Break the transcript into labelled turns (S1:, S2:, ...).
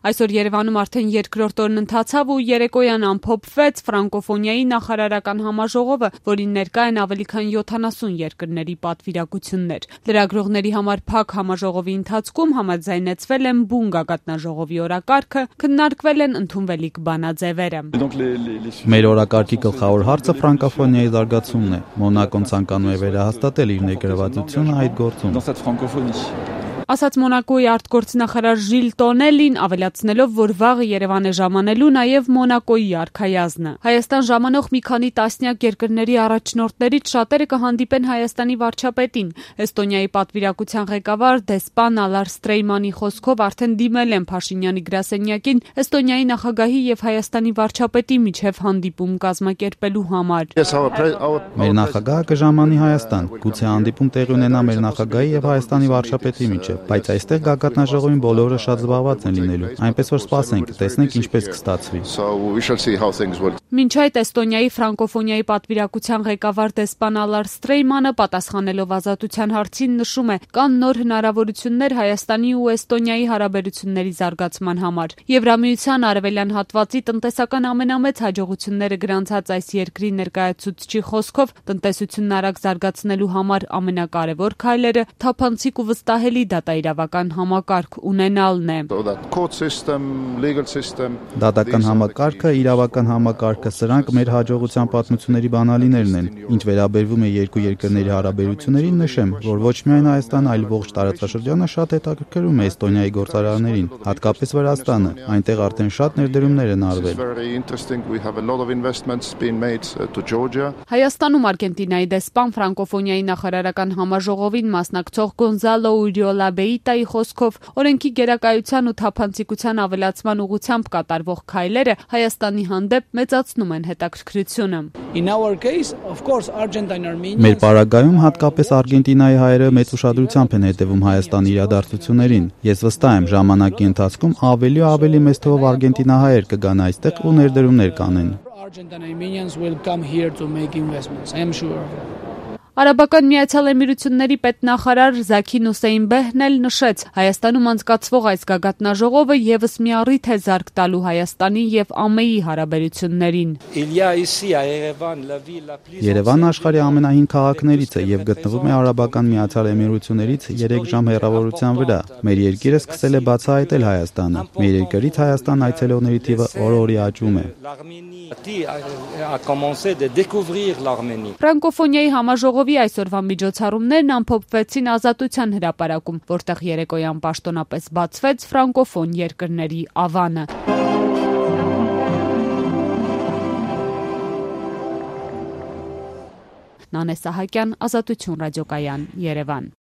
S1: Այսօր Երևանում արդեն երկրորդ օրն ընթացավ ու երեկոյան ամփոփվեց ֆրանկոֆոնիայի նախարարական համաժողովը, որին ներկա են ավելի քան 70 երկրների պատվիրակություններ։ Լրագրողների համար փակ համաժողովի ընթացքում համաձայնեցվել են բուն գագաթնաժողովի օրակարգը, քննարկվել են ընդունվելիք բանաձևերը։
S2: Մեր օրակարգի գլխավոր հարցը ֆրանկոֆոնիայի զարգացումն է։ Մոնակոն ցանկանում է վերահաստատել իր ներգրավվածությունը այդ գործում։
S1: Ասաց Մոնակոյի արտգործնախարար Ժիլ Տոնելին, ավելացնելով, որ վաղը Երևան է ժամանելու նաև Մոնակոյի արքայազնը։ Հայաստան ժամանող մի քանի տասնյակ երկրների առաջնորդներից շատերը կհանդիպեն Հայաստանի վարչապետին։ Էստոնիայի պատվիրակության ղեկավար դեսպան Ալար Ստրեյմանի խոսքով արդեն դիմել են Փաշինյանի գրասենյակին Էստոնիայի նախագահի եւ Հայաստանի վարչապետի միջև հանդիպում կազմակերպելու համար։
S2: Մեր նախագահը կժամանի Հայաստան, գուցե հանդիպում տեղի ունենա մեր նախագահի եւ Հայաստանի վարչապետի միջև, բայց այստեղ գագաթնաժողովին բոլորը շատ զբաղված են լինելու, այնպես որ սպասենք, տեսնենք ինչպես կստացվի։
S1: Մինչ այդ Էստոնիայի ֆրանկոֆոնիայի պատվիրակության ղեկավար դեսպան Ալար Ստրեյմանը պատասխանելով ազատության հարցին նշում է, կան նոր հնարավորություններ Հայաստանի ու Էստոնիայի հարաբերությունների զարգացման համար։ Եվրամիության արևելյան հատվածի տնտեսական ամենամեծ հաջողությունները գրանցած այս երկրի ներկայացուցչի խոսքով տնտեսությունն արագ զարգացնելու համար ամենակարևոր քայլերը թափանցիկ ու վստահելի դատաիրավական համակարգ ունենալն է։
S2: Դատական համակարգը, իրավական համակարգը, սրանք մեր հաջողության պատմությունների բանալիներն են։ Ինչ վերաբերվում է երկու երկրների հարաբերություններին, նշեմ, որ ոչ միայն Հայաստան, այլ ողջ տարածաշրջանը շատ հետաքրքրում է Էստոնիայի գործարարներին, հատկապես Վրաստանը, այնտեղ արդեն շատ ներդրումներ են արվել։
S1: Հայաստանում Արգենտինայի դեսպան ֆրանկոֆոնիայի նախարարական համաժողովին մասնակցող Գոնզալո Ուրիոլաբեիտայի խոսքով օրենքի գերակայության ու թափանցիկության ավելացման ուղղությամբ կատարվող քայլերը Հայաստանի հանդեպ մեծացնում են հետաքրքրությունը։
S2: Մեր պարագայում հատկապես Արգենտինայի հայերը մեծ ուշադրությամբ են հետևում Հայաստանի իրադարձություններին։ Ես վստահ եմ, ժամանակի ընթացքում ավելի ու ավելի մեծ թվով արգենտինահայեր կգան այստեղ ու ներդրումներ կանեն։
S1: Արաբական Միացյալ Էմիրությունների պետնախարար Զաքին Հուսեյն-Բեհն էլ նշեց, Հայաստանում անցկացվող այս գագաթնաժողովը եւս մի առիթ է զարկ տալու Հայաստանի եւ ԱՄԷ-ի հարաբերություններին։
S2: Երևանը աշխարհի ամենահին քաղաքներից է եւ գտնվում է Արաբական Միացյալ Էմիրություններից 3 ժամ հեռավորության վրա։ Մեր երկիրը սկսել է բացահայտել Հայաստանը։ Մեր երկրից Հայաստան այցելողների թիվը օր-օրի աճում է։
S1: Ֆրանկոֆոնիայի համաժողովի այսօրվա միջոցառումներն ամփոփվեցին Ազատության հրապարակում, որտեղ երեկոյան պաշտոնապես բացվեց ֆրանկոֆոն երկրների ավանը։ Նանե Սահակյան, Ազատություն ռադիոկայան, Երևան։